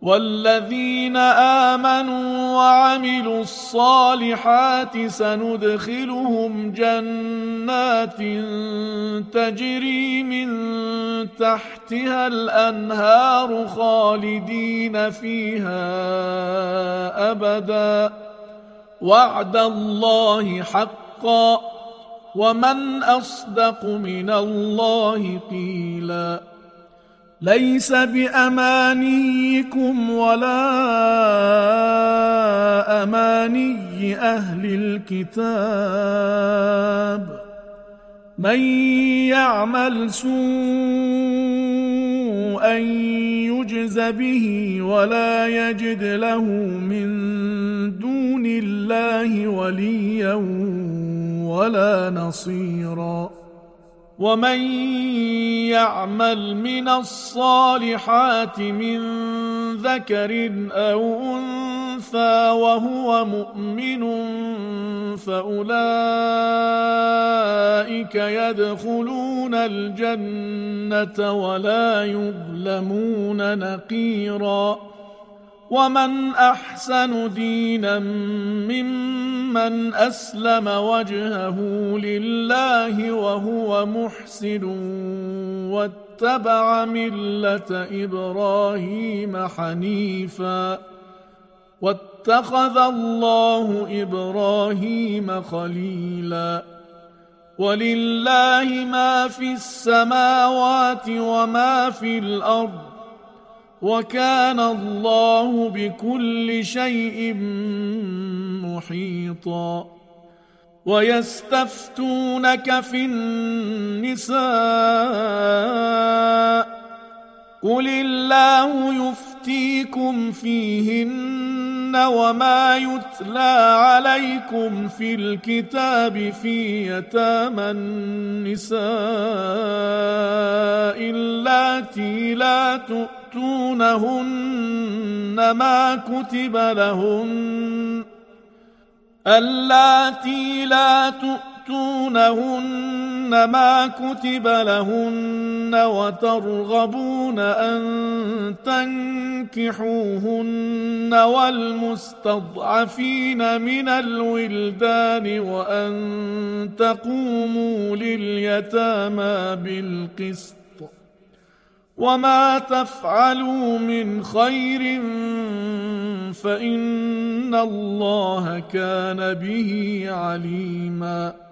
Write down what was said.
والذين آمنوا وعملوا الصالحات سندخلهم جنات تجري من تحتها الأنهار خالدين فيها أبدا وعد الله حقا ومن أصدق من الله قيلا ليس بأمانيكم ولا أماني أهل الكتاب من يعمل سوءا يجز به ولا يجد له من دون الله وليا ولا نصيرا ومن يعمل من الصالحات من ذكر أو أنثى وهو مؤمن فأولئك يدخلون الجنة ولا يظلمون نقيرا ومن أحسن دينا ممن أسلم وجهه لله وهو محسن واتبع ملة إبراهيم حنيفا واتخذ الله إبراهيم خليلا ولله ما في السماوات وما في الأرض وكان الله بكل شيء محيطا ويستفتونك في النساء قل الله يفتيكم فيهن وما يتلى عليكم في الكتاب في يتامى النساء اللاتي لا تؤتونهن ما كتب لهن وترغبون أن تنكحوهن والمستضعفين من الولدان وأن تقوموا لليتامى بالقسط وما تفعلوا من خير فإن الله كان به عليما